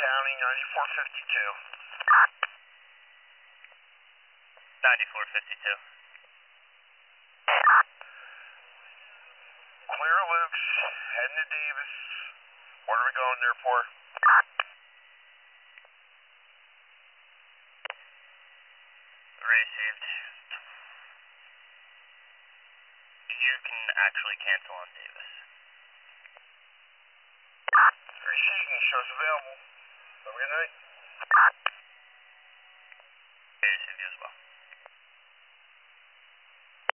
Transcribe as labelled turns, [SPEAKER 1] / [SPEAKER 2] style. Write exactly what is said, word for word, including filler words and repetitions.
[SPEAKER 1] County, ninety-four fifty-two.
[SPEAKER 2] ninety-four fifty-two.
[SPEAKER 1] Clear Luke's, heading to Davis. What are we going there for?
[SPEAKER 2] Received. You can actually cancel on Davis.
[SPEAKER 1] Receiving, shows available. Have a good night.
[SPEAKER 2] Received you as well.